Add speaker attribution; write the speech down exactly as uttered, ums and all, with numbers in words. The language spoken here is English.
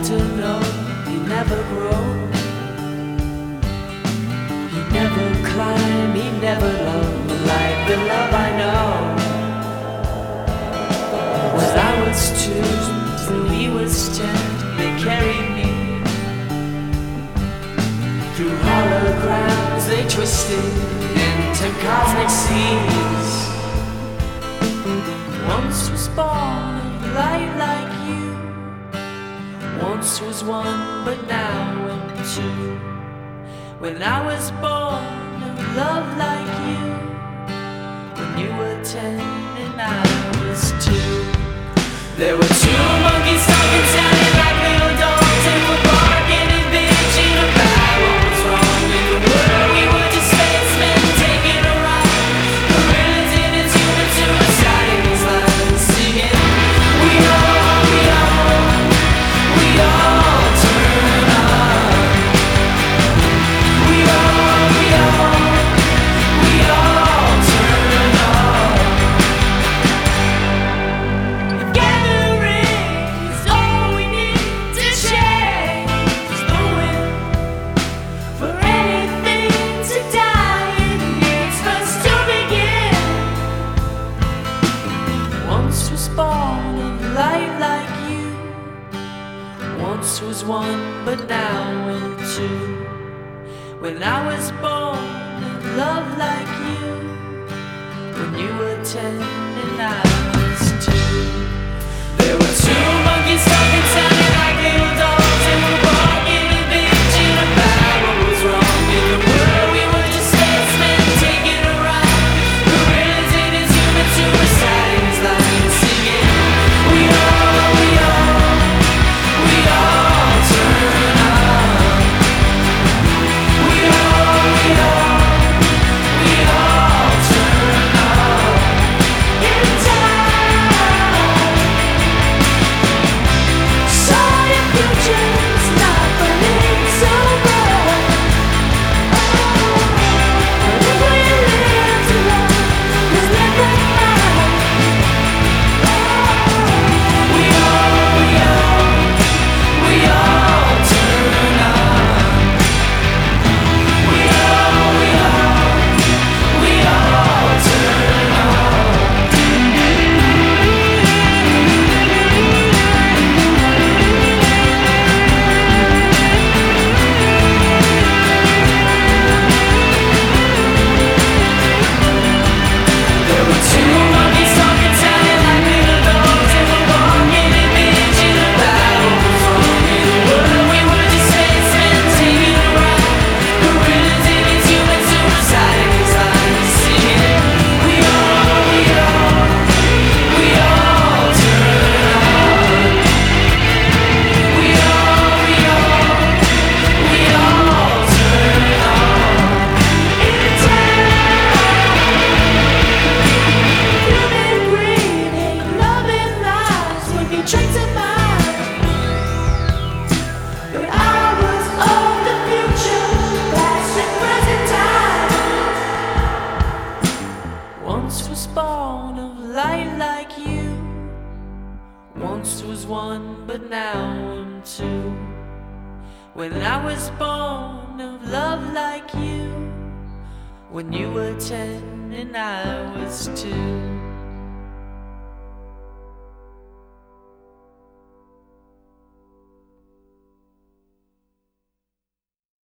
Speaker 1: to know he never grow. He never climb, he never loved like the love I know. Was I was two, till he was ten, they carried me through hollow grounds, they twisted into cosmic seas. Once was born of light like you. Once was one, but now I'm two. When I was born of love like you. When you were ten and I was two. There were two monkeys talking, sounding like little dogs. They were barking and bitching about what was wrong with the world. We were just spacemen taking a ride. Gorillas in its human suicide in these lines singing. We all, we all, we all turn on. We all, we all, we all turn on. Gathering is all we need to change the wind. For anything to die, it needs first to begin. Once was born of light like you. Once was one, but now I'm two. When I was born of love like you. When you were ten and I was two. There were two monkeys talking, sounding like little dogs. They were barking and bitching about what was wrong in the world. We were just spacemen taking a ride. Gorillas in his human suicide in his lines singing. We all, we all, we all turn on. We all, we all, we all turn on. In time, saw your future's not burning so bright. But if we live too long, we'll never mind. We all, we all, we all turn on. We all, we all, we all turn on. There were two monkeys talking, sounding like little dogs. They were barking and bitching about what was wrong in the world. We were just spacemen taking a ride. Gorillas in its human suicide in these lines singing. We all, we all, we all turn on. We all, we all, we all turn on. In time, human greed, hate, love and lies would be traits of mine. But I was of the future, past and present time. Once was born of light like you. Once was one, but now I'm two. When I was born of love like you. When you were ten and I was two.